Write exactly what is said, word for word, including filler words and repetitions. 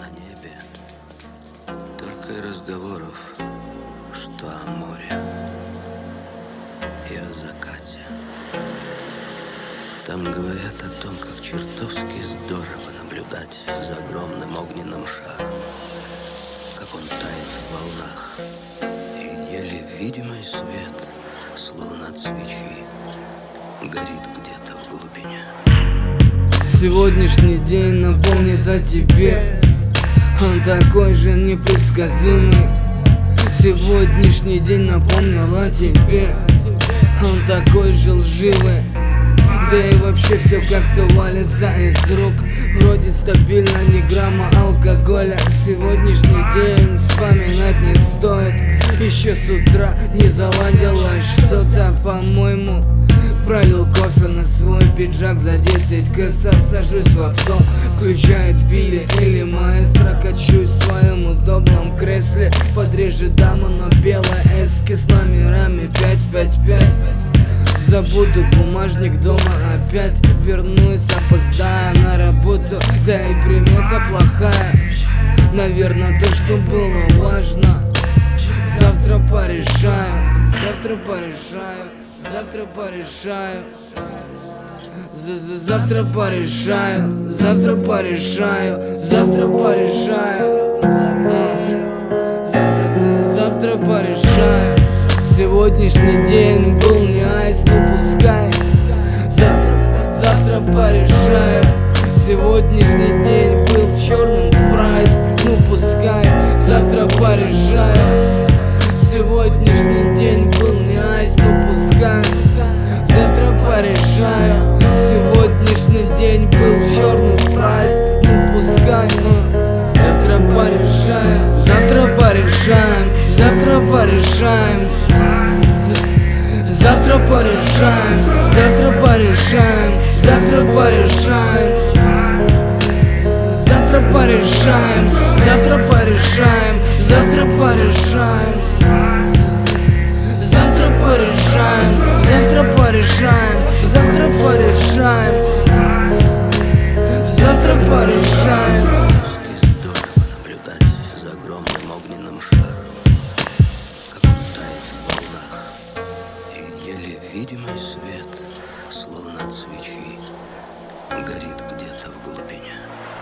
о небе, только и разговоров, что о море и о закате. Там говорят о том, как чертовски здорово наблюдать за огромным огненным шаром, как он тает в волнах, и еле видимый свет, словно от свечи, горит где-то в глубине. Сегодняшний день напомнит о тебе, он такой же непредсказуемый. Сегодняшний день напомнил о тебе, он такой же лживый. Да и вообще все как-то валится из рук. Вроде стабильно, ни грамма алкоголя. Сегодняшний день вспоминать не стоит. Еще с утра не заладилось что-то, по-моему. Пролил кофе на свой пиджак за десять кэсов. Сажусь в авто, включает Билли или маэстро. Качусь в своем удобном кресле. Подрежет даму, но белая эски с номерами пять пять пять. Забуду бумажник дома опять. Вернусь, опоздая на работу. Да и примета плохая. Наверное, то, что было важно, завтра порешаю. Завтра порешаю. Завтра порешаю. Завтра порешаю. Завтра порешаю. Завтра порешаю. Завтра порешаю. Сегодняшний день был не айс, ну пускай. Завтра, завтра порешаю. Сегодняшний день был черным в прайс, ну пускай. Завтра порешаю. Сегодняшний день был не айс, ну пускай. Завтра порешаю. Сегодняшний день был черным в прайс, ну пускай. Завтра порешаю. Завтра порешаем. Завтра порешаем. Завтра порешаем. Завтра порешаем. Завтра порешаем. Завтра порешаем. Завтра порешаем. Завтра порешаем. Завтра порешаем. Завтра порешаем. Завтра порешаем. Завтра порешаем. Здорово наблюдать за огромным огненным шаром, как он тает в волнах, и еле видимый свет, словно от свечи, горит где-то в глубине.